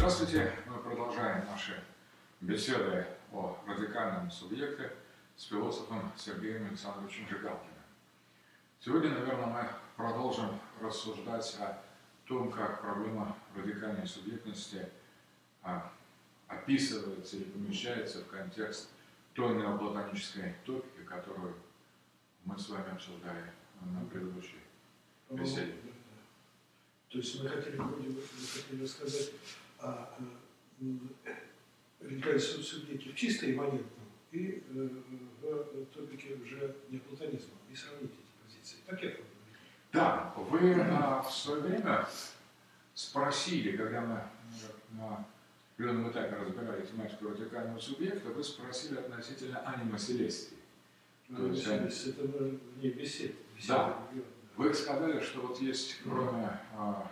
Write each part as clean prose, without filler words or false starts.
Здравствуйте! Мы продолжаем наши беседы о радикальном субъекте с философом Сергеем Александровичем Жигалкиным. Сегодня, наверное, мы продолжим рассуждать о том, как проблема радикальной субъектности описывается или помещается в контекст той неоплатонической топики, которую мы с вами обсуждали на предыдущей беседе. То есть мы хотели рассказать о радикальном субъекте в чисто имманентном и в топике уже неоплатонизма, и сравнить эти позиции. Так я понимаю? Да, вы в свое время спросили, когда мы на определенном этапе разбирали тематику радикального субъекта, вы спросили относительно анима селестии. Это вне бесед. Да. Вы сказали, что вот есть, кроме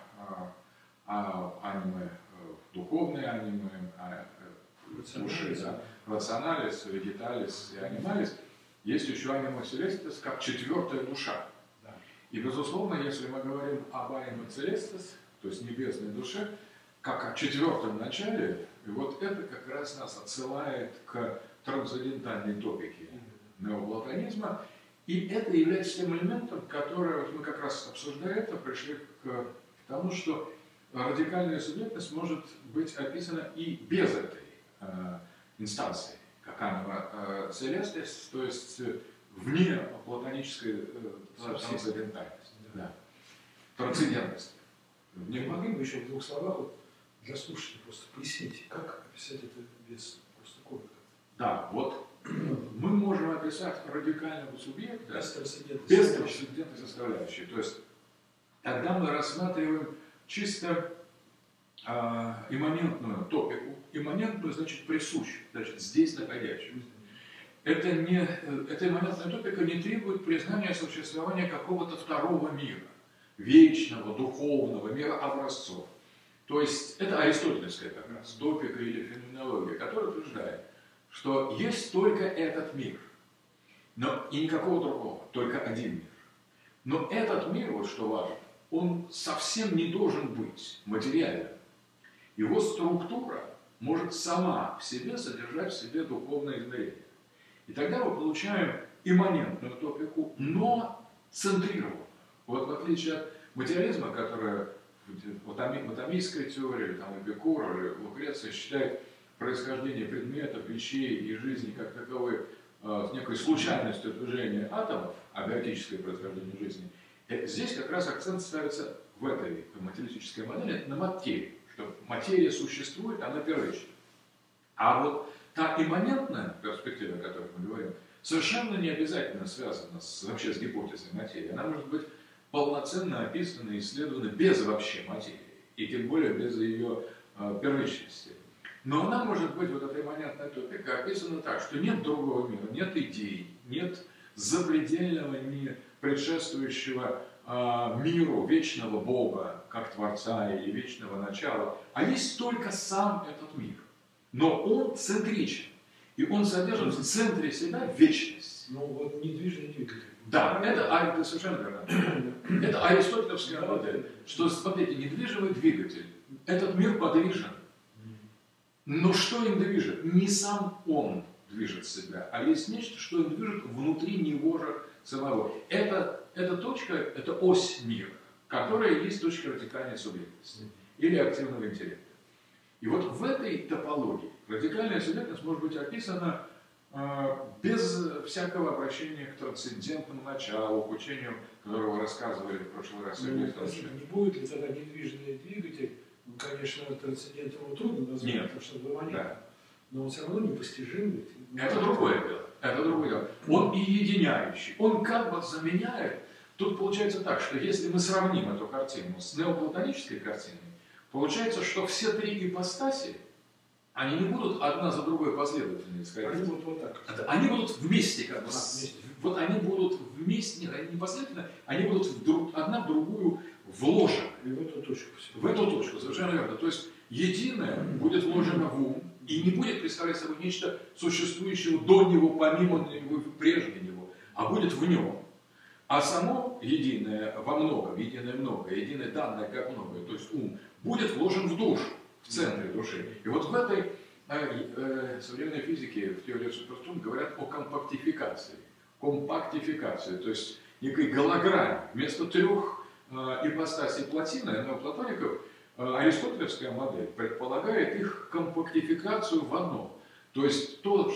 анимы, духовной анимы, души, да, рационалис, вегеталис и анималис, есть еще анима селестис как четвертая душа. Да. И, безусловно, если мы говорим об аниме селестис, то есть небесной душе, как о четвертом начале, и вот это как раз нас отсылает к трансцендентальной топике неоплатонизма. И это является тем элементом, который вот мы как раз обсуждая это, пришли к тому, что радикальная субъектность может быть описана и без этой инстанции, как анима селестис, то есть вне платонической трансцендентальности, да. Трансцендентности. Не могли бы еще в двух словах вот, для слушателей просто пояснить, как описать это без просто коротко? Да, вот мы можем описать радикального субъекта без трансцендентной составляющей. То есть тогда мы рассматриваем чисто имманентную топику. Имманентную значит присущую, значит здесь находящуюся. Эта имманентная топика не требует признания существования какого-то второго мира, вечного, духовного мира образцов. То есть это аристотелевская как раз топика или феноменология, которая утверждает, что есть только этот мир, но и никакого другого, только один мир. Но этот мир, вот что важно, он совсем не должен быть материальным. Его структура может сама в себе содержать в себе духовное измерение. И тогда мы получаем имманентную топику, но центрированную. Вот в отличие от материализма, которое в атомистской теории, там, Эпикур или Лукреция считает происхождение предметов, вещей и жизни как таковой с некой случайностью движения атомов, абиотическое происхождение жизни, здесь как раз акцент ставится в этой материалистической модели на материю, что материя существует, она первична. А вот та имманентная перспектива, о которой мы говорим, совершенно не обязательно связана вообще с гипотезой материи. Она может быть полноценно описана и исследована без вообще материи, и тем более без ее первичности. Но она может быть, вот эта имманентная топика, описана так, что нет другого мира, нет идей, нет запредельного, не предшествующего миру вечного Бога, как Творца или вечного начала, а есть только сам этот мир. Но он центричен, и он содержит в центре себя вечность. Ну вот недвижный двигатель. Да, это совершенно верно. Это аристотелевская модель, что, смотрите, недвижимый двигатель, этот мир подвижен. Но что им движет? Не сам он движет себя, а есть нечто, что им движет внутри него же самого. Эта точка, это ось мира, которая есть точка радикальной субъектности или активного интеллекта. И вот в этой топологии радикальная субъектность может быть описана без всякого обращения к трансцендентному началу, к учению, которого вы рассказывали в прошлый раз. Не будет ли тогда недвижный двигатель? Ну, конечно, трансцендентом его трудно назвать, нет, потому что двумя, да. Но он все равно непостижим. Ведь. Это другое дело. Это другое дело. Он и единяющий. Он как бы заменяет. Тут получается так, что если мы сравним эту картину с неоплатонической картиной, получается, что все три ипостаси, они не будут одна за другой последовательно исходить. Они будут вот так. Они будут вместе, как бы. Вместе. Вот они будут вместе, нет, не последовательно, они будут одна в другую вложены. И в эту точку. В эту точку, совершенно верно. То есть единое будет вложено в ум и не будет представлять собой нечто существующего до него, помимо него, прежде него, а будет в нем. А само единое во многом, единое многое, единое данное как многое, то есть ум, будет вложен в душу, в центре души. И вот в этой современной физике, в теории суперструн, говорят о компактификации. Компактификации, то есть некой голограмме. Вместо трех ипостасей плотины, неоплатоников, аристотелевская модель предполагает их компактификацию в одно. То есть то,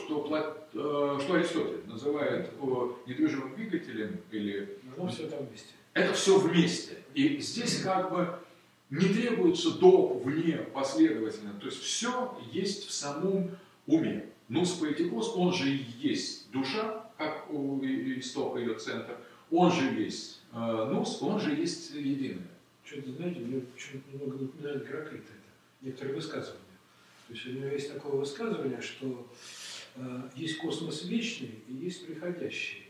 что Аристотель называет недвижимым двигателем, или... все там вместе. Это все вместе. И здесь как бы не требуется до, вне, последовательно. То есть все есть в самом уме. Нус поэтикос, он же и есть душа, как у истока ее центр, он же есть нус, он же есть единое. Что-то, знаете, мне почему-то немного напоминает Гераклита это, некоторые высказывания. То есть у него есть такое высказывание, что есть космос вечный и есть приходящий.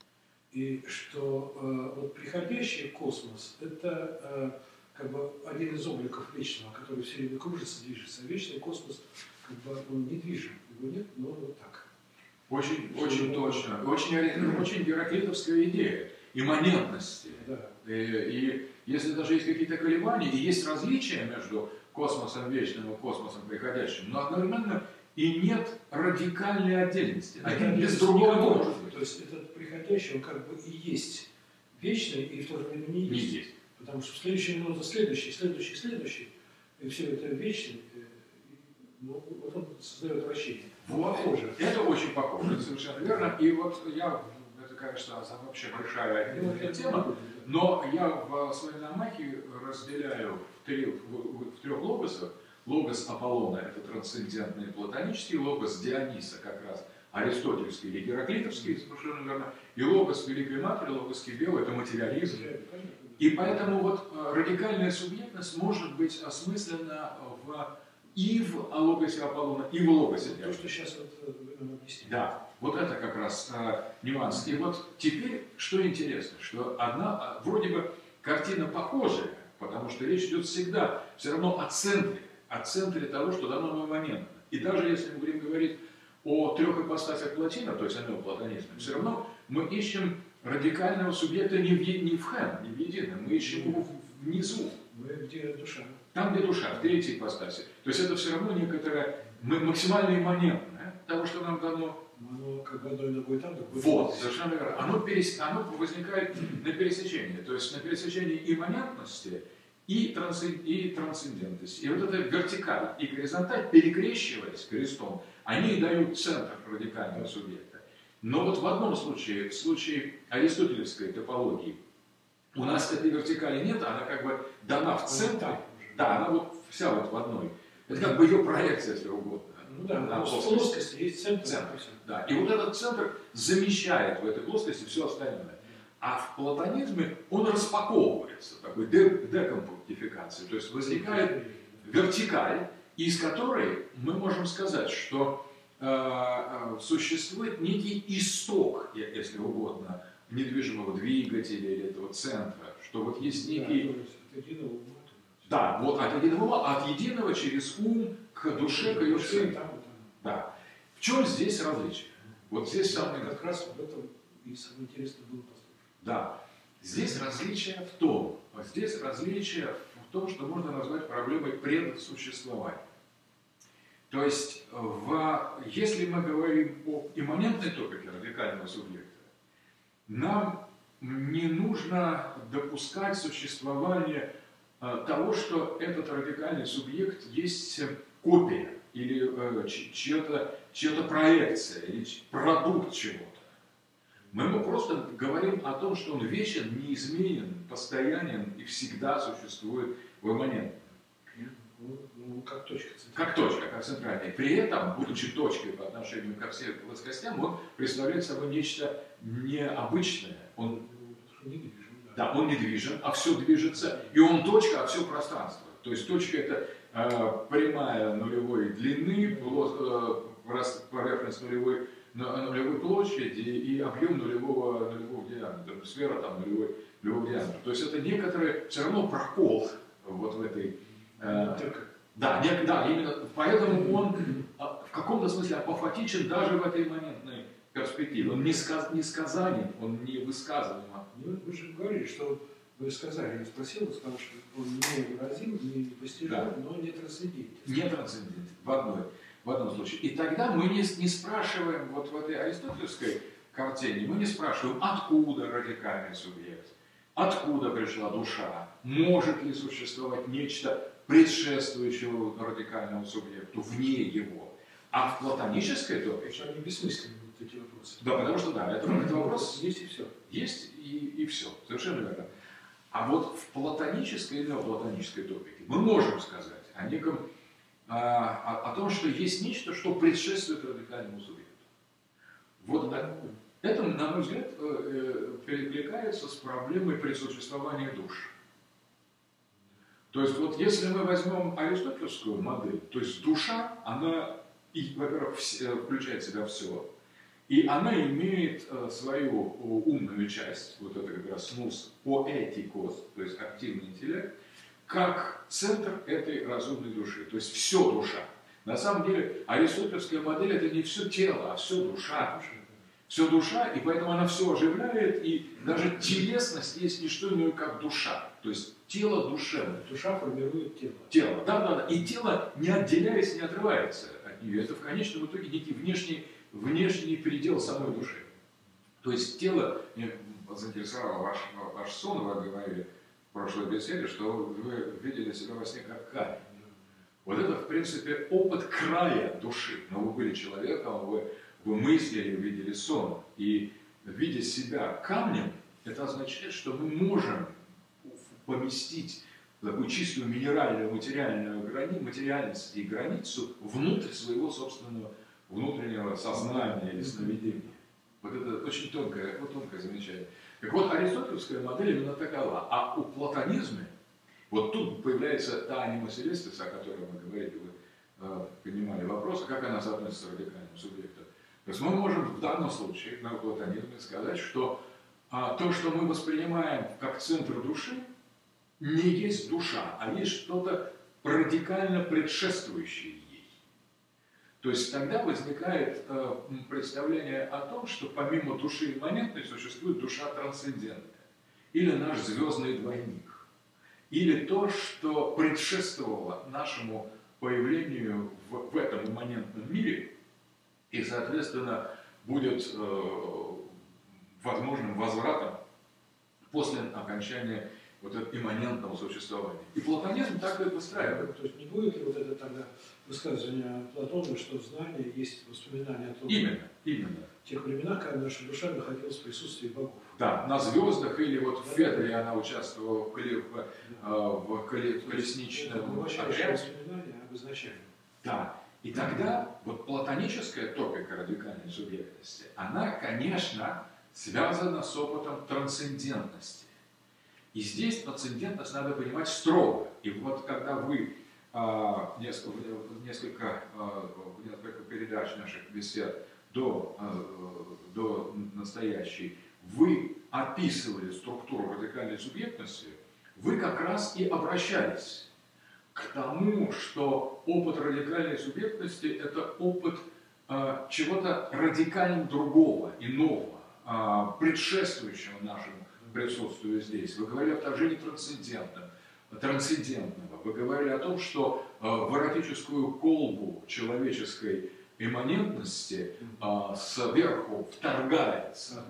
И что вот приходящий космос – это как бы один из обликов вечного, который все время кружится, движется. А вечный космос, как бы, он недвижим, его нет, но вот так. Очень точно. Очень гераклитовская идея имманентности. Да. И если даже есть какие-то колебания, и есть различия между космосом вечным и космосом приходящим, но одновременно и нет радикальной отдельности. Один без другого не может быть. То есть этот приходящий, он как бы и есть вечный, и в то же время не есть. Не есть. Потому что в следующую минуту следующий, и все это вечно, ну, вот он создает вращение. Вот, это очень похоже, это совершенно верно. И вот это, конечно, вообще большая отдельная тема, но я в своей намахе разделяю в трех логосах. Логос Аполлона – это трансцендентный платонический, логос Диониса как раз аристотельский или гераклитовский, совершенно верно, и логос Великой Матери, логос Кибела – это материализм. И поэтому вот радикальная субъектность может быть осмыслена и в логосе Аполлона, и в логосе Диониса. То, что сейчас вот вы нам объяснили. Да, вот это как раз нюанс. И вот теперь, что интересно, что одна, вроде бы картина похожая, потому что речь идет всегда все равно о центре того, что дано моментно. И даже если мы будем говорить о трех ипостасях плотина, то есть о неоплатонизме, все равно мы ищем радикального субъекта не в хэн, не в едином, мы ищем его внизу. Где душа? Там, где душа, в третьей ипостаси. То есть это все равно некоторое максимально имманентное того, что нам дано. Оно как бы одной ногой там, другой. Вот, совершенно верно. Оно возникает на пересечении. То есть на пересечении имманентности и трансцендентности. И вот эта вертикаль и горизонталь, перекрещиваясь крестом, они дают центр радикального субъекта. Но вот в одном случае, в случае аристотелевской топологии, у нас этой вертикали нет, она как бы дана в центре. Да, она вот вся вот в одной. Это как бы ее проекция, если угодно. Ну да, на плоскости есть центр. Да. И вот этот центр замещает в этой плоскости все остальное. А в платонизме он распаковывается, такой декомпактификацией. То есть возникает вертикаль, из которой мы можем сказать, что существует некий исток, если угодно, недвижимого двигателя или этого центра, что вот есть некий... Да, вот от единого ума, от единого через ум к душе, к ее центру. Да. В чем здесь различие? Вот здесь самое... Как раз в этом и самое интересное было послушать. Да. Здесь различие в том, что можно назвать проблемой предсуществования. То есть, если мы говорим о имманентной топике радикального субъекта, нам не нужно допускать существование того, что этот радикальный субъект есть копия или чья-то проекция, или продукт чего-то. Мы просто говорим о том, что он вечен, неизменен, постоянен и всегда существует в имманентном. Ну, как точка. Как точка, как центральная. При этом, будучи точкой по отношению ко всем плоскостям, он представляет собой нечто необычное. Он недвижим. Да, он недвижим, а все движется. И он точка, а все пространство. То есть точка это прямая нулевой длины, поверхность нулевой площади и объем нулевого диаметра. Сфера там нулевого диаметра. То есть это некоторый все равно прокол вот в этой... Да, именно поэтому он в каком-то смысле апофатичен даже в этой моментной перспективе. Он не сказанен, он не высказываем. Вы же говорили, что Вы сказали, я спросил, вы сказали, что он невыразим, непостижим, Да. но не трансцендентен. Не трансцендентен в одном случае. И тогда мы не спрашиваем, вот в этой аристотелевской картине, мы не спрашиваем, откуда радикальный субъект, откуда пришла душа, может ли существовать нечто предшествующего радикальному субъекту вне его. А в платонической топике... Они бессмысленны, вот эти вопросы. Да, потому что да, это вопрос... Есть и все. Есть и все, совершенно верно. А вот в платонической и неоплатонической топике мы можем сказать о неком, о том, что есть нечто, что предшествует радикальному субъекту. Вот это, на мой взгляд, перекликается с проблемой присуществования душ. То есть вот если мы возьмем аристотелевскую модель, то есть душа, она, во-первых, включает в себя все, и она имеет свою умную часть, вот это как раз нус поэтикос, то есть активный интеллект, как центр этой разумной души, то есть все душа. На самом деле аристотелевская модель это не все тело, а все душа. Все душа, и поэтому она все оживляет, и даже телесность есть не что иное, как душа. То есть тело душевное. Душа формирует тело. Тело, да. И тело, не отделяясь, не отрывается от нее. Это в конечном итоге некий внешний предел самой души. То есть тело, мне заинтересовал ваш сон, вы говорили в прошлой беседе, что вы видели себя во сне как камень. Вот это, в принципе, опыт края души. Но вы были человеком, вы мыслили, видели сон. И видя себя камнем, это означает, что мы можем поместить такую чистую минеральную, материальную материальность и границу внутрь своего собственного внутреннего сознания или сновидения. Вот это очень тонкое замечание. Так вот, аристотелевская модель именно такова. А у платонизма, вот тут появляется та анима селестис, о которой мы говорили, вы понимали вопрос, как она соотносится к радикальному субъекту. То есть мы можем в данном случае, на платонизме, сказать, что то, что мы воспринимаем как центр души, не есть душа, а есть что-то радикально предшествующее ей. То есть тогда возникает представление о том, что помимо души имманентной существует душа трансцендентная, или наш звездный двойник, или то, что предшествовало нашему появлению в этом имманентном мире, и, соответственно, будет возможным возвратом после окончания вот этого имманентного существования. И платонизм так и выстраивает. То есть не будет ли вот это тогда высказывание Платона, что знание есть воспоминание о том, Именно. в тех временах, когда наша душа находилась в присутствии богов. Да, на звездах или вот в Федоре она участвовала в колесничном отряде. Воспоминание об изначальном. Да. И тогда вот платоническая топика радикальной субъектности, она, конечно, связана с опытом трансцендентности. И здесь трансцендентность надо понимать строго. И вот когда вы несколько передач наших бесед до настоящей, вы описывали структуру радикальной субъектности, вы как раз и обращались к тому, что опыт радикальной субъектности – это опыт чего-то радикально другого, иного, предшествующего нашему присутствию здесь. Вы говорили о вторжении трансцендентного. Вы говорили о том, что в эротическую колбу человеческой имманентности сверху вторгается,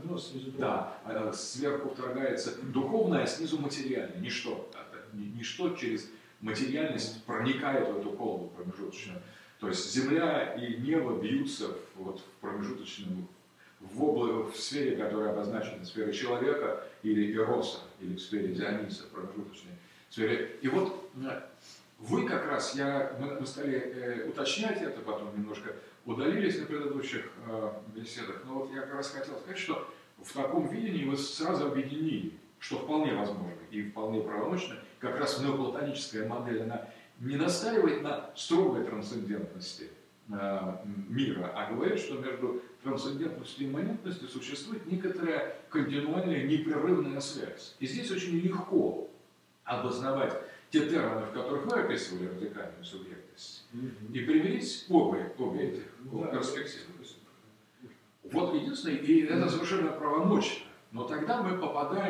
сверху вторгается духовное, а снизу материальное. Ничто через материальность проникает в эту колбу промежуточную. То есть земля и небо бьются в промежуточном, в сфере, которая обозначена сферой человека или эроса, или в сфере Диониса, промежуточной сфере. И вот вы как раз, мы стали уточнять это, потом немножко удалились на предыдущих беседах, но вот я как раз хотел сказать, что в таком видении вы сразу объединили, что вполне возможно и вполне правомочно, как раз неоплатоническая модель, она не настаивает на строгой трансцендентности мира, а говорит, что между трансцендентностью и имманентностью существует некоторая континуальная непрерывная связь. И здесь очень легко обосновать те термины, в которых вы описывали радикальную субъектность, и примирить обе этих перспективы. Вот единственное, и это совершенно правомочно, но тогда мы попадаем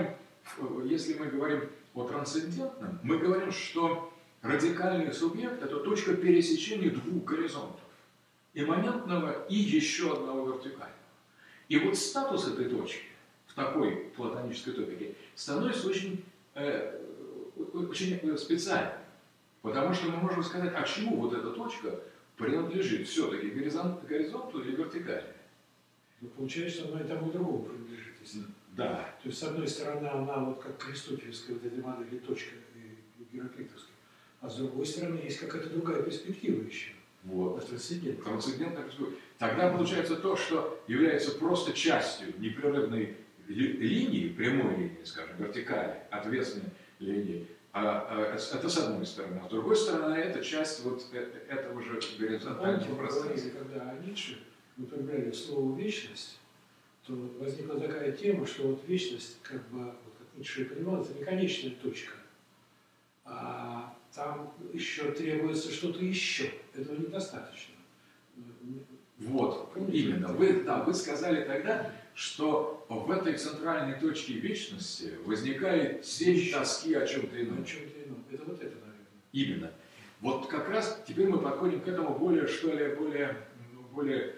если мы говорим о трансцендентном, мы говорим, что радикальный субъект – это точка пересечения двух горизонтов. Имманентного и еще одного вертикального. И вот статус этой точки в такой платонической топике становится очень специальным. Потому что мы можем сказать, а чему вот эта точка принадлежит все-таки горизонту или вертикали? Ну, получается, она и тому, и другому принадлежит. Да. То есть, с одной стороны, она вот как аристотелевская вот эта модель, точка и гераклитовская, а с другой стороны, есть какая-то другая перспектива еще. Вот. Трансцендентная. Трансцендентная перспектива. Тогда получается то, что является просто частью непрерывной линии, прямой линии, скажем, вертикали, ответственной линии. Это с одной стороны. А с другой стороны, это часть вот этого же горизонтального пространства. Когда о Ницше употребляли слово «вечность», то возникла такая тема, что вот вечность, как бы, вот как Ницше понимал, это не конечная точка, а там еще требуется что-то еще. Этого недостаточно. Вот, именно. Вы сказали тогда, что в этой центральной точке вечности возникает сеть тоски о чем-то ином. О чем-то ином. Это вот это, наверное. Именно. Вот как раз теперь мы подходим к этому более, что ли, более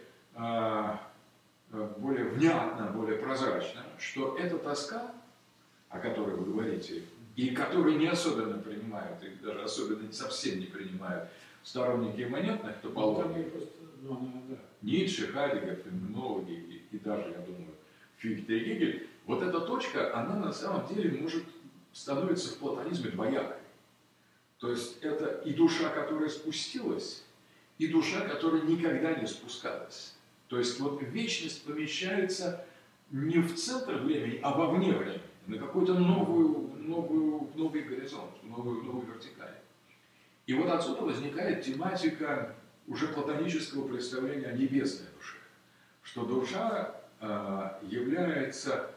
внятно, более прозрачно, что эта тоска, о которой вы говорите, и которую не особенно принимают, и даже особенно совсем не принимают сторонники имманентных топологий, Ницше, Хайдеггер, феноменологи и даже, я думаю, Фихте и Гегель, вот эта точка, она на самом деле становится в платонизме двоякой. То есть это и душа, которая спустилась, и душа, которая никогда не спускалась. То есть вот вечность помещается не в центр времени, а вовне времени, на какой-то новый горизонт, новую вертикаль. И вот отсюда возникает тематика уже платонического представления о небесной душе, что душа является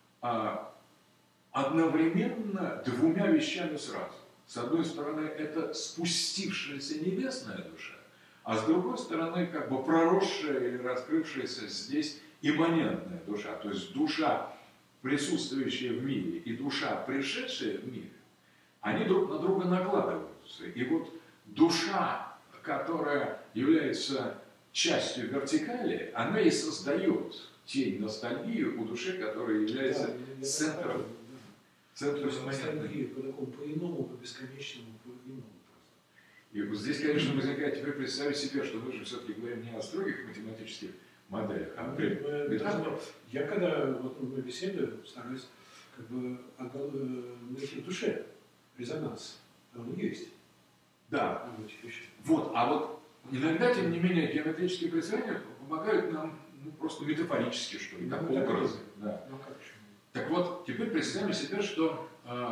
одновременно двумя вещами сразу. С одной стороны, это спустившаяся небесная душа, а с другой стороны, как бы проросшая или раскрывшаяся здесь имманентная душа, то есть душа, присутствующая в мире, и душа, пришедшая в мир, они друг на друга накладываются. И вот душа, которая является частью вертикали, она и создает тень ностальгии у души, которая является центром ностальгии по такому, по-иному, по бесконечному, по-иному. И вот здесь, конечно, возникает теперь представить себе, что мы же все-таки говорим не о строгих математических моделях, а о я когда вот, мы беседуем, стараюсь как бы найти в душе резонанс. Он есть. Да. Вот, а вот иногда, тем не менее, геометрические представления помогают нам просто метафорически, что ли, как образы. Да. Так вот, теперь представим себе, что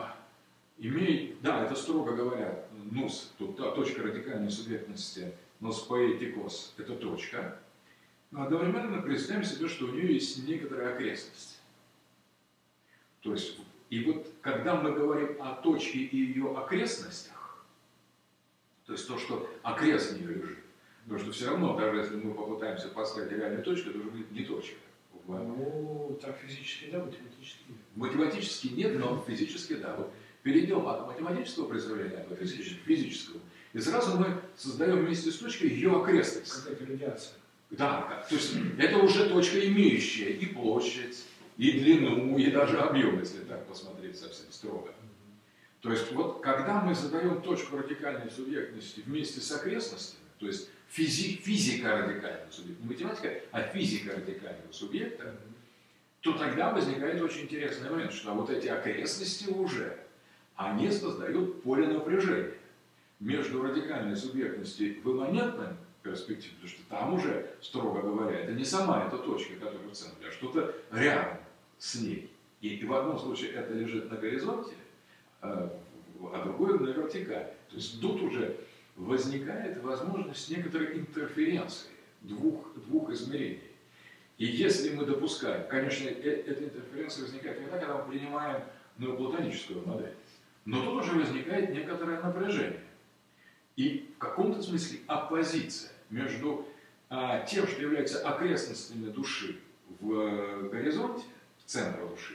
это строго говоря, нус, тут точка радикальной субъектности, нос поэтикос, это точка, но одновременно представим себе, что у нее есть некоторая окрестность. То есть, и вот когда мы говорим о точке и ее окрестностях, то есть то, что окрест нее лежит, потому что все равно, даже если мы попытаемся поставить реальную точку, это уже будет не точка. Ну, так физически да, математически нет. Математически нет, но физически да. Вот перейдем от математического представления к физическому, и сразу мы создаем вместе с точкой ее окрестность. Какая-то радиация. Да, то есть это уже точка, имеющая и площадь, и длину, и даже объем, если так посмотреть совсем строго. То есть вот когда мы задаем точку радикальной субъектности вместе с окрестностями, то есть физика радикального субъекта, не математика, а физика радикального субъекта, то тогда возникает очень интересный момент, что вот эти окрестности уже, они создают поле напряжения между радикальной субъектностью в имманентном перспективе, потому что там уже, строго говоря, это не сама эта точка, которая в центре, а что-то рядом с ней. И в одном случае это лежит на горизонте, а другое на вертикали. То есть тут уже возникает возможность некоторой интерференции двух измерений. И если мы допускаем, конечно, эта интерференция возникает тогда, когда мы принимаем неоплатоническую модель, но тут уже возникает некоторое напряжение. И в каком-то смысле оппозиция между тем, что является окрестностями души в горизонте, в центре души,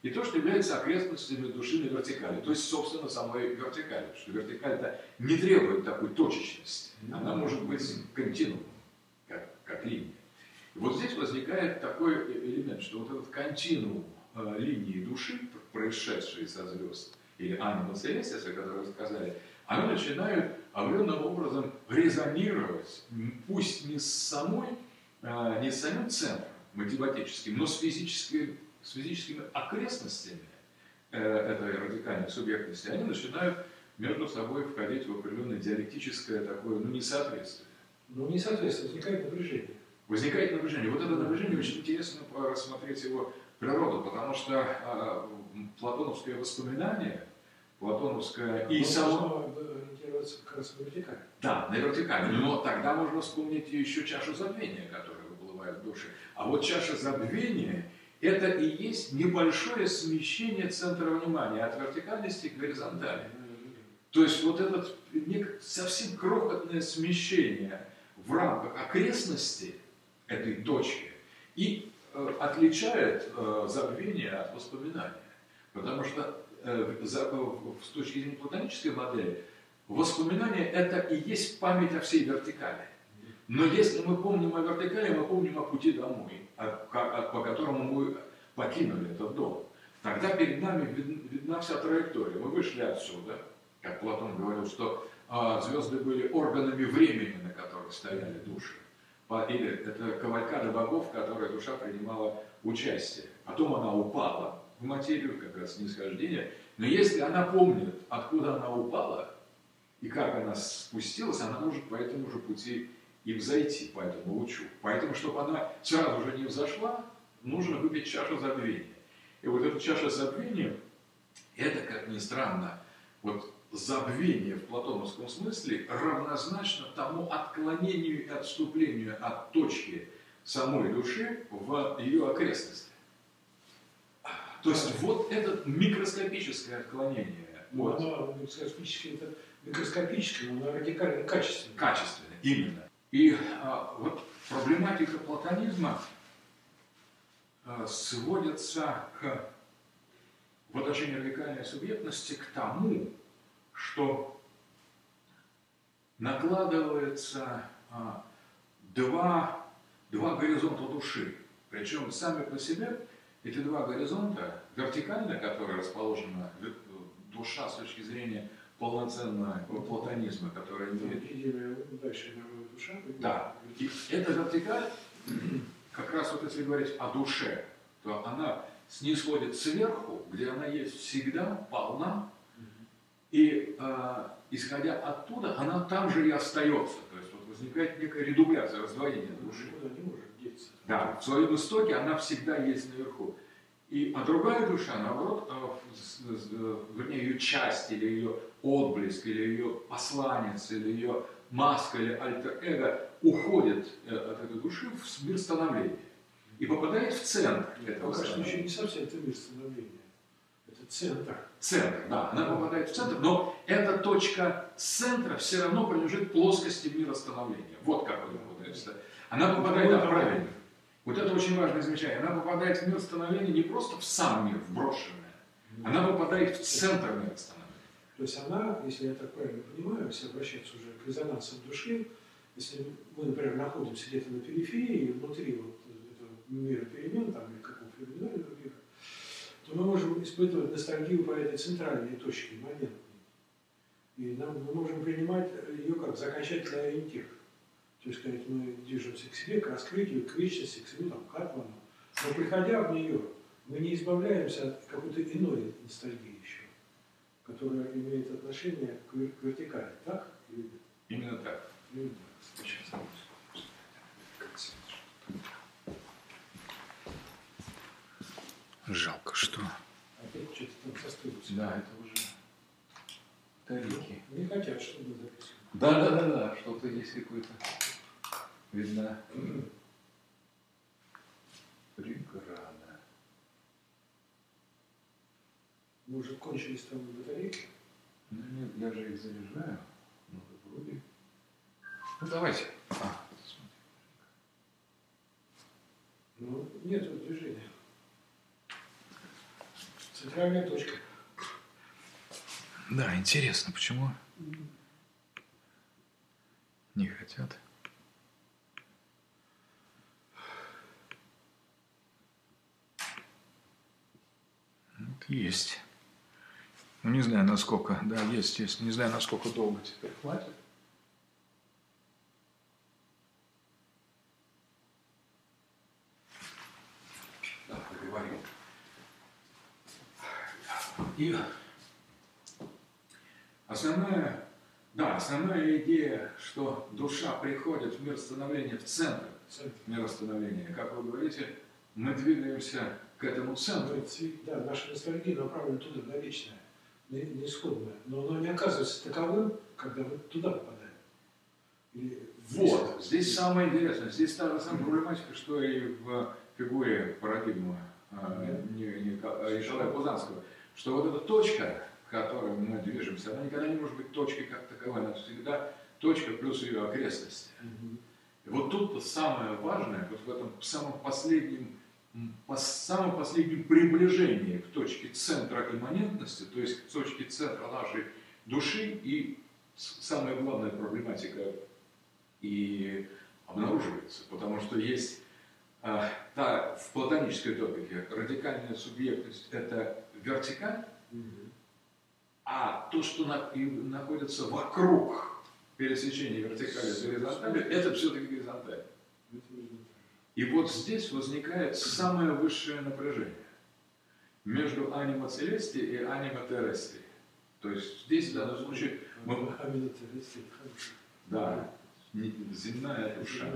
и то, что является окрестностями души на вертикали, то есть, собственно, самой вертикали, что вертикаль-то не требует такой точечности, она может быть континуумом, как линия. И вот здесь возникает такой элемент, что вот этот континуум линии души, происшедшие со звезд, или анима целестис, о которой вы сказали, они начинают определенным образом резонировать, пусть не с самим центром математическим, но с физическими окрестностями этой радикальной субъектности, они начинают между собой входить в определенное диалектическое такое, несоответствие. Но несоответствие, возникает напряжение. Возникает напряжение. Вот это напряжение очень интересно рассмотреть его природу, потому что платоновское воспоминание, платоновское и само... ориентироваться как раз на вертикаль. Да, на вертикаль. Но тогда можно вспомнить еще чашу забвения, которая выплывает в душе. А вот чаша забвения – это и есть небольшое смещение центра внимания от вертикальности к горизонтали. То есть вот это совсем крохотное смещение в рамках окрестности этой точки и отличает забвение от воспоминания. Потому что с точки зрения платонической модели воспоминание – это и есть память о всей вертикали. Но если мы помним о вертикали, мы помним о пути домой, по которому мы покинули этот дом. Тогда перед нами видна вся траектория. Мы вышли отсюда, как Платон говорил, что звезды были органами времени, на которых стояли души. Или это кавалькада богов, в которой душа принимала участие. Потом она упала в материю, как раз нисхождение. Но если она помнит, откуда она упала и как она спустилась, она может по этому же пути и взойти, по этому лучу. Поэтому, чтобы она сразу же не взошла, нужно выпить чашу забвения. И вот эта чаша забвения, это, как ни странно, вот забвение в платоновском смысле равнозначно тому отклонению и отступлению от точки самой души в ее окрестности. То есть вот это микроскопическое отклонение. Вот. Оно микроскопическое, но оно радикально качественное. Качественное, именно. И вот проблематика платонизма сводится в отношении радикальной субъектности к тому, что накладывается два горизонта души. Причем сами по себе эти два горизонта, вертикально, которая расположена душа с точки зрения полноценного платонизма, которая имеет... Дальше душа. Да. И эта вертикаль, как раз вот если говорить о душе, то она снисходит сверху, где она есть всегда, полна, и исходя оттуда, она там же и остается. То есть вот возникает некая редубляция, раздвоение души. Никуда не может деться. Да, в своем истоке она всегда есть наверху. А другая душа, наоборот, вернее, ее часть, или ее отблеск, или ее посланец, или ее маска, или альтер-эго уходит от этой души в мир становления и попадает в центр этого Пока что еще становления. не совсем это мир становления. Это центр. Центр, да, она попадает в центр, но эта точка центра все равно принадлежит плоскости мира становления. Вот как он попадает. Она попадает, да, правильно. Вот это очень важное замечание. Она попадает в мир становления не просто в сам мир, в брошенное. Она попадает в центр мира становления. То есть она, если я так правильно понимаю, если обращаться уже к резонансам души, если мы, например, находимся где-то на периферии, внутри вот этого мира перемен, там, или какого феноменального мира, то мы можем испытывать ностальгию по этой центральной точке, моментной. И мы можем принимать ее как закончательный ориентир. То есть, сказать, мы движемся к себе, к раскрытию, к вечности, к своему, к атману. Но приходя в нее, мы не избавляемся от какой-то иной ностальгии еще, которая имеет отношение к вертикали. Так? Именно так. Жалко, что... Опять что-то там состылось. Да, это уже тарелки. Не хотят, чтобы мы записывали. Да, что-то есть какое-то. Видно. Преграда. Может, кончились там батарейки? Ну нет, я же их заряжаю. Ну, вроде. Ну, давайте. Ну, нет движения. Центральная точка. Да, интересно, почему не хотят. Вот есть. Ну, не знаю, насколько. Да, есть. Не знаю, насколько долго теперь хватит. Да, поговорим. И основная идея, что душа приходит в мир становления, в центр мира становления. Как вы говорите, мы двигаемся к этому центру. Да, наша ностальгия направлена туда, на вечное, на исходное. Но оно не оказывается таковым, когда мы туда попадаем. Вот, здесь самое интересное. Здесь та же самая проблематика, что и в фигуре парадигмы Николая Пузанского, что вот эта точка, к которой мы движемся, она никогда не может быть точкой как таковой, она всегда точка плюс ее окрестности. И вот тут самое важное, вот в этом самом последнем приближении к точке центра имманентности, то есть к точке центра нашей души, и самая главная проблематика и обнаруживается, потому что есть в платонической топике радикальная субъектность – это вертикаль, а то, что находится вокруг пересечения вертикали с горизонталью, это все-таки горизонталь. И вот здесь возникает самое высшее напряжение между анима целести и анима террестри. То есть здесь в данном случае да, земная душа.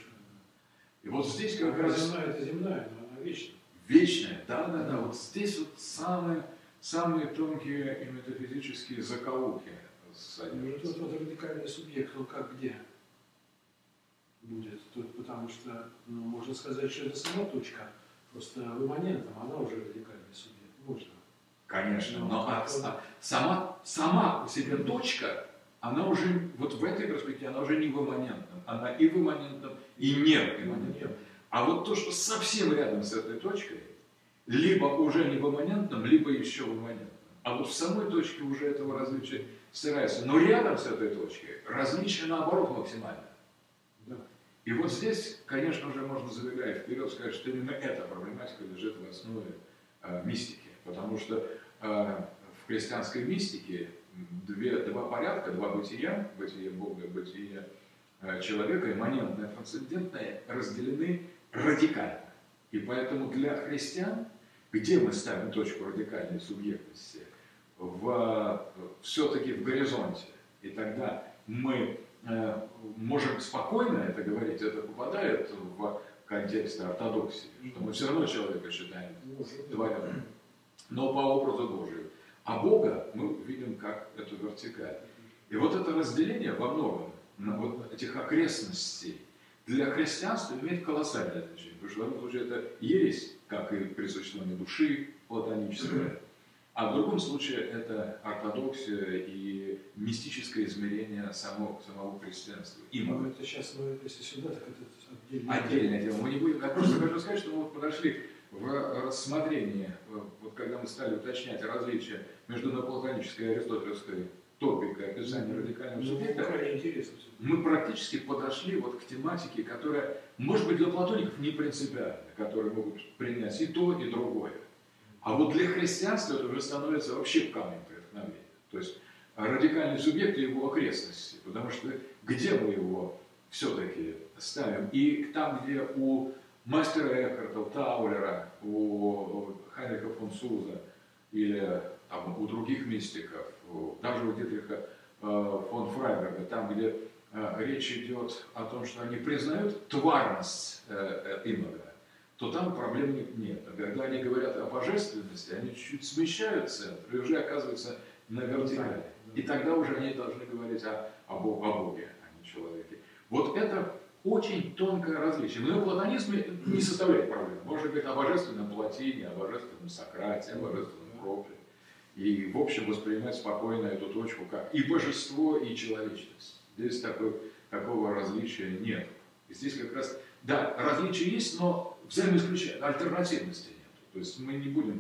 И вот здесь как раз... Земная – это земная, но она вечная. Вечная, да. Вот здесь вот самые тонкие и метафизические закоулки содержатся. Вот радикальный субъект, он как где будет? Тут, потому что, можно сказать, что это сама точка, просто в имманентном она уже радикальный субъект. Можно. Конечно, но сама по себе точка, она уже, вот в этой перспективе, она уже не в имманентном. Она и в имманентном, и не в имманентном. А вот то, что совсем рядом с этой точкой, либо уже не в имманентном, либо еще в имманентном. А вот в самой точке уже этого различия стирается. Но рядом с этой точкой различие наоборот максимально. Да. И вот здесь, конечно же, можно, забегая вперед, сказать, что именно эта проблематика лежит в основе мистики. Потому что в христианской мистике два порядка, два бытия, бытие Бога, бытие человека, имманентное, трансцендентное, разделены радикально. И поэтому для христиан, где мы ставим точку радикальной субъектности? Все-таки в горизонте. И тогда мы можем спокойно это говорить, это попадает в контекст ортодоксии, что мы все равно человека считаем творенным, но по образу Божию. А Бога мы видим как эту вертикаль. И вот это разделение во многом вот этих окрестностей для христианства имеет колоссальное значение, потому что в одном случае это ересь, как и при существовании души платоническая, а в другом случае это ортодоксия и мистическое измерение самого христианства. Ну, это сейчас, если сюда, так это отдельная тема. Мы не будем. Я просто хочу сказать, что мы вот подошли в рассмотрении, вот когда мы стали уточнять различия между неоплатонической и аристотелевской топикой описания радикального субъекта, мы практически подошли вот к тематике, которая, может быть, для платоников не принципиальна, которые могут принять и то, и другое. А вот для христианства это уже становится вообще камнем преткновения. То есть радикальный субъект и его окрестности. Потому что где мы его все-таки ставим? И там, где у мастера Экхарта, у Таулера, у Хайнриха фон Суза или там, у других мистиков, даже у Дитриха фон Фрайберга, там, где речь идет о том, что они признают тварность имага, то там проблем нет. А когда они говорят о божественности, они чуть-чуть смещают центр и уже оказываются на вертикали. И тогда уже они должны говорить о Боге, а не человеке. Вот это очень тонкое различие. Но в платонизме не составляет проблем. Можно говорить о божественном Платине, о божественном Сократе, о божественном Прокле. И, в общем, воспринимать спокойно эту точку как и божество, и человечность. Здесь такого различия нет. И здесь как раз, да, различия есть, но взаимоисключения, альтернативности нет. То есть мы не будем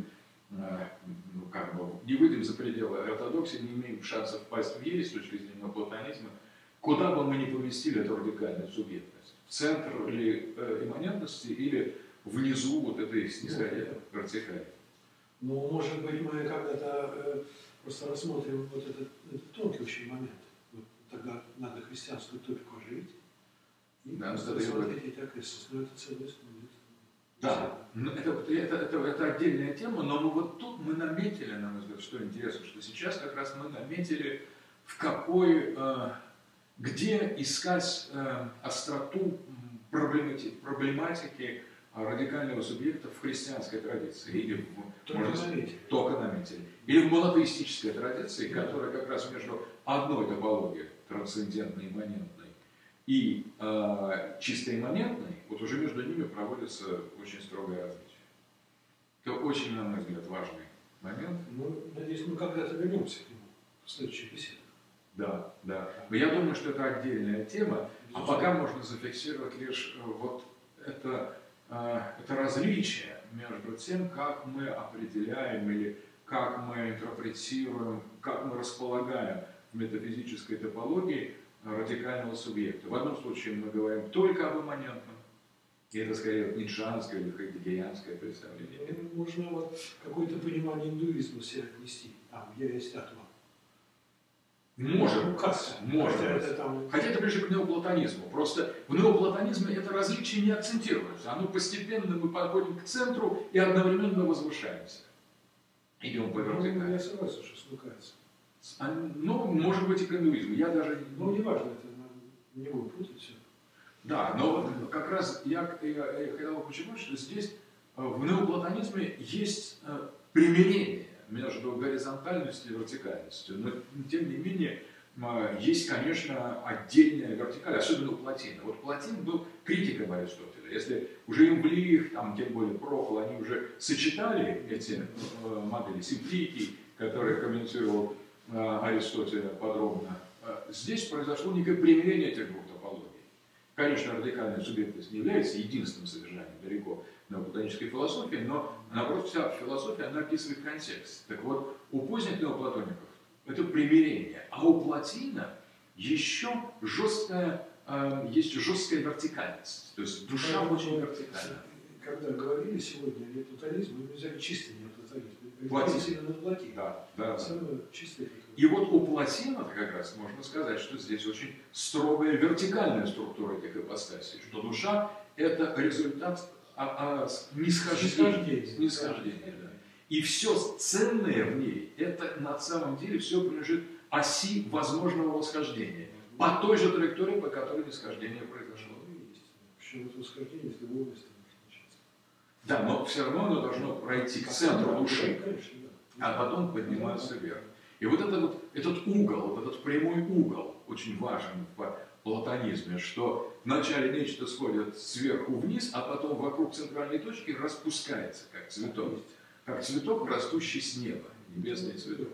ну, как бы, не выйдем за пределы ортодоксии, не имеем шансов впасть в ересь с точки зрения платонизма, куда бы мы ни поместили эту радикальную субъектность? В центр ли имманентности или внизу вот этой снисходящей вертикали? Ну, может быть, мы когда-то просто рассмотрим вот этот тонкий очень момент. Вот тогда надо христианскую топику оживить. И да, рассмотреть эти окрестности. Но это целая история. Да, это отдельная тема, но вот тут мы наметили, на мой взгляд, что интересно, что сейчас как раз мы наметили, в какой, где искать остроту проблематики радикального субъекта в христианской традиции. Или только наметили. Или в монотеистической традиции, которая как раз между одной топологией, трансцендентной, имманентной, и чисто имманентной, вот уже между ними проводится очень строгое различие. Это очень, на мой взгляд, важный момент. Ну, надеюсь, мы когда-то вернемся к нему в следующей беседе. Да, да. Но я думаю, что это отдельная тема, а пока можно зафиксировать лишь вот это различие между тем, как мы определяем или как мы интерпретируем, как мы располагаем в метафизической топологии радикального субъекта. В одном случае мы говорим только об имманентном, и это скорее ницшеанское или хайдеггерианское представление. Можно вот какое-то понимание индуизма себе отнести. Там, я есть атма. Может, может. Хотя это ближе к неоплатонизму. Просто в неоплатонизме это различие не акцентируется. Оно постепенно, мы подходим к центру и одновременно возвышаемся. Идем по вертикали. Я согласен, что смыкается. Ну, может быть и к индуизму. Я даже... Ну, не важно, это не буду путать все. Да, но вот как раз я хотел подчеркнуть, что здесь в неоплатонизме есть примирение между горизонтальностью и вертикальностью. Но, тем не менее, есть, конечно, отдельная вертикаль, особенно у Платина. Вот Платин был критиком Аристотеля. Если уже Имблих, там, тем более Прохол, они уже сочетали эти модели симпликий, которые комментировал Аристотеля подробно, здесь произошло некое примирение этих двух топологий. Конечно, радикальная субъектность не является единственным содержанием далеко неоплатонической философии, но, наоборот, вся философия, она описывает контекст. Так вот, у поздних неоплатоников это примирение, а у Платина еще есть жесткая вертикальность. То есть душа очень вертикальна. Когда говорили сегодня о неоплатонизме, мы взяли чистый неоплатонизм. Платин. Да. Чистый. И вот у Платина как раз можно сказать, что здесь очень строгая вертикальная структура этих ипостасей, что душа – это результат нисхождения. Да. И все ценное в ней, это на самом деле все принадлежит оси возможного восхождения, по той же траектории, по которой нисхождение произошло. Причем это восхождение с другого места может начаться. Да, но все равно оно должно пройти к центру души, конечно, а потом подниматься вверх. И вот этот угол, вот этот прямой угол очень важен в платонизме, что вначале нечто сходит сверху вниз, а потом вокруг центральной точки распускается, как цветок. Как цветок, растущий с неба, небесный цветок.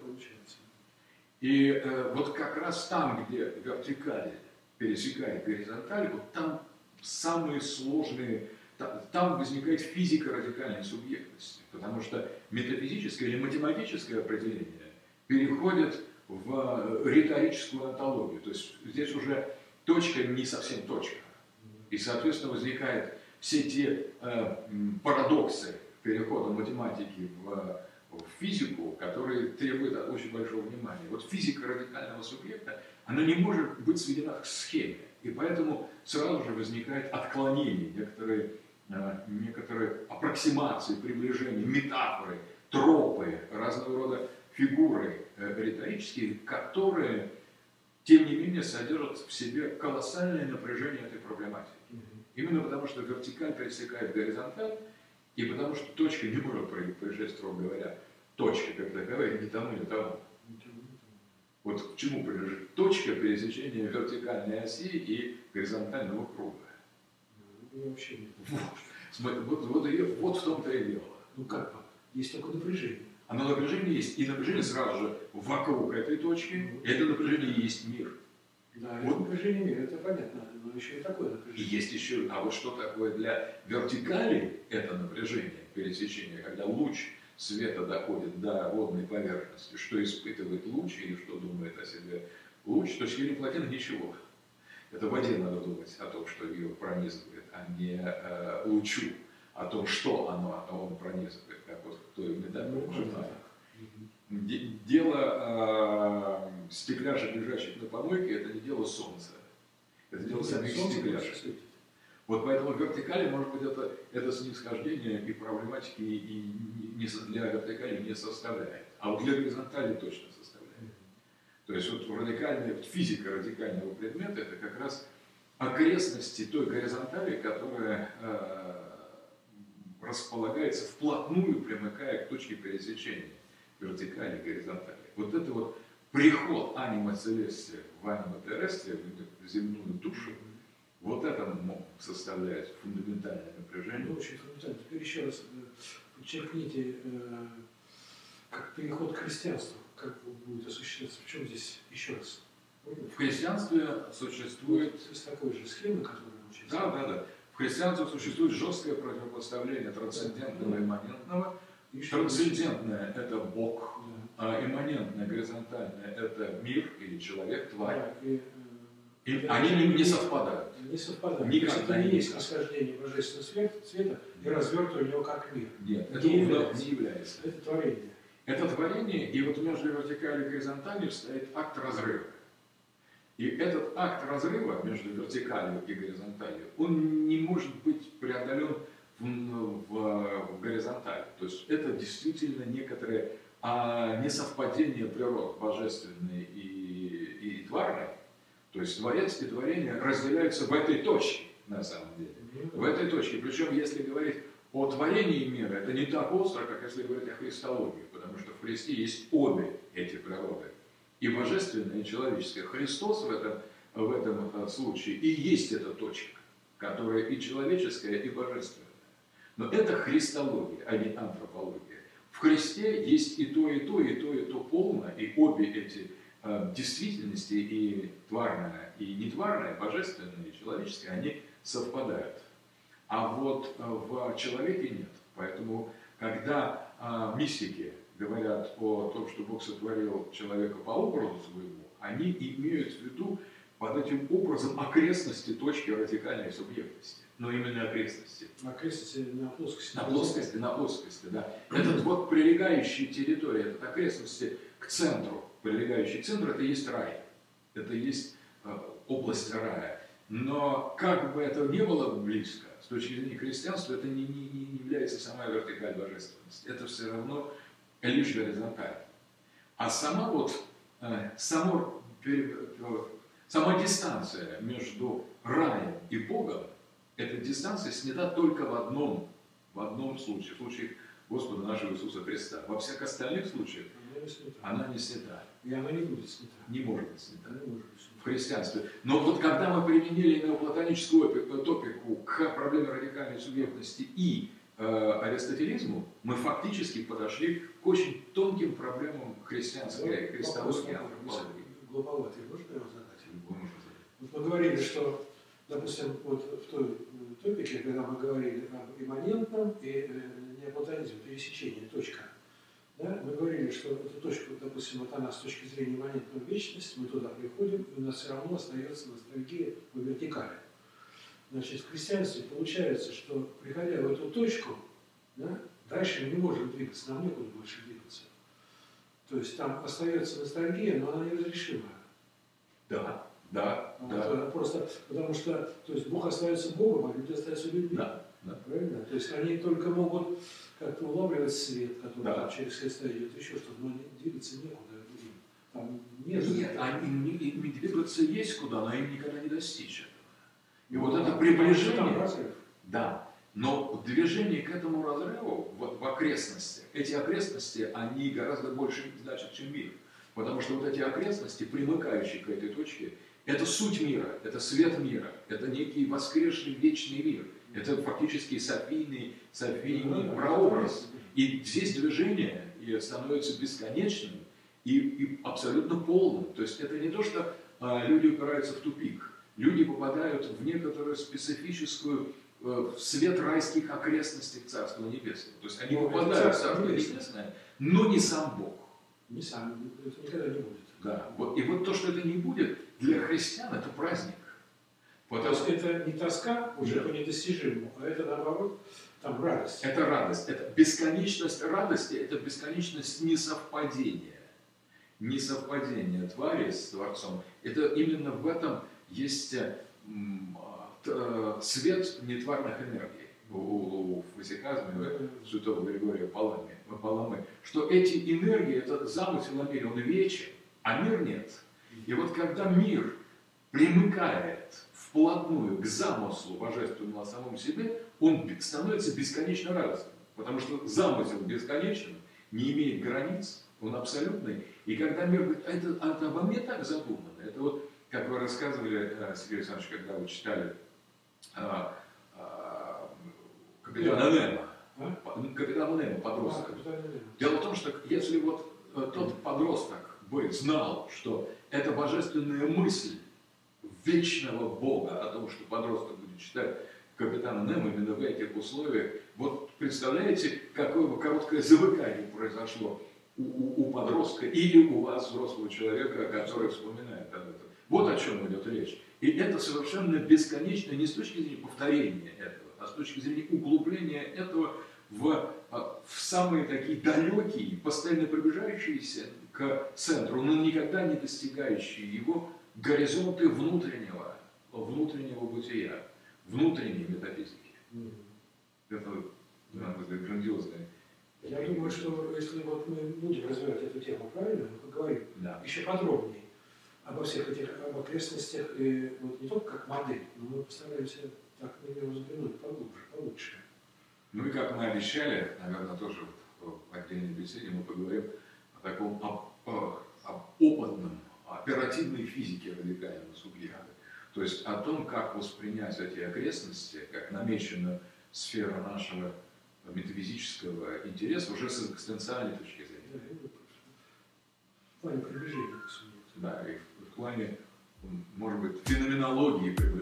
И вот как раз там, где вертикаль пересекает горизонталь, вот там самые сложные, там возникает физика радикальной субъектности, потому что метафизическое или математическое определение переходит в риторическую онтологию. То есть здесь уже точка не совсем точка. И, соответственно, возникают все те парадоксы перехода математики в физику, которые требуют очень большого внимания. Вот физика радикального субъекта, она не может быть сведена к схеме. И поэтому сразу же возникает отклонение, некоторые аппроксимации, приближения, метафоры, тропы, разного рода фигуры риторические, которые, тем не менее, содержат в себе колоссальное напряжение этой проблематики. Именно потому, что вертикаль пересекает горизонталь, и потому что точка не может приезжать, строго говоря, точка как таковая ни тому, ни тому. Вот к чему принадлежит точка пересечения вертикальной оси и горизонтального круга. Вообще нет. Вот в том-то и дело. Ну как? Есть такое напряжение. Оно напряжение есть, и напряжение сразу же вокруг этой точки, это напряжение и есть мир. Да, вот. Это напряжение мира, это понятно, но еще и такое напряжение. И есть еще, а вот что такое для вертикали это напряжение, пересечение, когда луч света доходит до водной поверхности, что испытывает луч или что думает о себе луч, то с гелием-платином ничего. Это в воде надо думать о том, что ее пронизывает, а не лучу, о том, что он пронизывает, как вот в той метафоре. Дело стекляшек, лежащих на помойке, это не дело солнца. Это дело самих стекляшек. Вот поэтому в вертикали, может быть, это снисхождение и проблематики и для вертикали не составляет. А вот для горизонтали точно составляет. То есть вот физика радикального предмета это как раз окрестности той горизонтали, которая располагается вплотную, примыкая к точке пересечения вертикали и горизонтали. Вот это вот приход анима целестия в анима террестрия, в земную душу, вот это составляет фундаментальное напряжение. Ну, очень фундаментально. Теперь еще раз подчеркните, как переход к христианству, как будет осуществляться. В чем здесь еще раз? В христианстве существует... С такой же схемой, которую мы учились. Да. В христианстве существует жесткое противопоставление трансцендентного и имманентного. Трансцендентное – это Бог, а имманентное, горизонтальное – это мир или человек, тварь. И они не совпадают. Не совпадают. Никогда это не есть восхождение божественного света и развертывание его как мир. Нет, это не является. Это творение. Это творение, и вот между вертикалью и горизонталью стоит акт разрыва. И этот акт разрыва между вертикалью и горизонталью, он не может быть преодолен в горизонтали. То есть это действительно некоторое несовпадение природ божественной и тварной. То есть творец и творение разделяются в этой точке, на самом деле. В этой точке. Причем, если говорить о творении мира, это не так остро, как если говорить о христологии, потому что в Христе есть обе эти природы. И божественное, и человеческое. Христос в этом случае и есть эта точка, которая и человеческая, и божественная. Но это христология, а не антропология. В Христе есть и то, и то, и то, и то полно, и обе эти действительности, и тварная, и нетварная, божественная, и человеческая, они совпадают. А вот в человеке нет. Поэтому, когда мистики говорят о том, что Бог сотворил человека по образу своему, они имеют в виду под этим образом окрестности точки радикальной субъектности. Но именно окрестности. Окрестности на плоскости. На плоскости, да. Этот вот прилегающие территории, это окрестности к центру. Прилегающий к центру, это и есть рай. Это и есть область рая. Но как бы это ни было близко, с точки зрения христианства, это не является сама вертикаль божественности. Это все равно лишь горизонталь. А сама дистанция между раем и Богом, эта дистанция снята только в одном случае, в случае Господа нашего Иисуса Христа. Во всех остальных случаях она не снята. И она не будет снята. Не может быть снята. В христианстве. Но вот когда мы применили неоплатоническую топику к проблеме радикальной субъектности и аристотелизму, мы фактически подошли к очень тонким проблемам христианской христологии. Глуповатый, можно его задать? Вот мы говорили, что, допустим, вот в той топике, когда мы говорили об имманентном и неоплатонизме, пересечении, точка, да, мы говорили, что эту точку, допустим, вот она с точки зрения имманентной вечности, мы туда приходим, и у нас все равно остается ностальгия по вертикали. Значит, в христианстве получается, что, приходя в эту точку, да, дальше мы не можем двигаться, нам некуда больше двигаться. То есть там остается ностальгия, но она неразрешимая. Да. Просто потому что, то есть Бог остается Богом, а люди остаются людьми. Да. Правильно? То есть они только могут как-то улавливать свет, который там через Христа идет, еще что-то, но двигаться некуда им. Там нет. Им двигаться есть куда, но им никогда не достичь этого. И вот это приближение, да, но движение к этому разрыву в окрестностях, эти окрестности, они гораздо больше значат, чем мир. Потому что вот эти окрестности, примыкающие к этой точке, это суть мира, это свет мира, это некий воскресший вечный мир. Это фактически софийный прообраз. И здесь движение становится бесконечным и абсолютно полным. То есть это не то, что люди упираются в тупик. Люди попадают в некоторую специфическую в свет райских окрестностей Царства Небесного. То есть они Ну, попадают в Царство Царство Небесное. Небесное, но не сам Бог. Не сам, это никогда не будет. Да. Вот. И вот то, что это не будет, для христиан это праздник. То Потому есть это не тоска уже по недостижимому, а это наоборот, там радость. это радость, это бесконечность радости, это бесконечность несовпадения. Несовпадение твари с Творцом. Это именно в этом есть свет нетварных энергий в физиказме святого Григория Паламы, что эти энергии, это замысел о мире, он вечен, а мир нет. И вот когда мир примыкает вплотную к замыслу божественному о самом себе, он становится бесконечно радостным, потому что замысел бесконечен, не имеет границ, он абсолютный. И когда мир говорит, это обо мне так задумано, это вот, как вы рассказывали, Сергей Александрович, когда вы читали капитана Немо, капитана Немо, подростка. Дело в том, что если вот тот подросток бы знал, что это божественная мысль вечного Бога о том, что подросток будет читать капитана Немо именно в этих условиях, вот представляете, какое бы короткое замыкание произошло у подростка или у вас, взрослого человека, который вспоминает об этом. Вот о чем идет речь. И это совершенно бесконечно не с точки зрения повторения этого, а с точки зрения углубления этого в самые такие далекие, постоянно приближающиеся к центру, но никогда не достигающие его горизонты внутреннего бытия, внутренней метафизики. Это, на мой взгляд, грандиозное. Я думаю, что если вот мы будем развивать эту тему правильно, мы поговорим еще подробнее обо всех этих об окрестностях, и вот не только как модель, но мы постараемся так на нее взглянуть поглубже, получше. Ну и как мы обещали, наверное, тоже в отдельной беседе мы поговорим о таком об опытном, оперативной физике радикального субъекта. То есть о том, как воспринять эти окрестности, как намеченную сферу нашего метафизического интереса уже с экзистенциальной точки зрения. В плане приближения к субъекту. Да, и в плане, может быть, феноменологии приближения.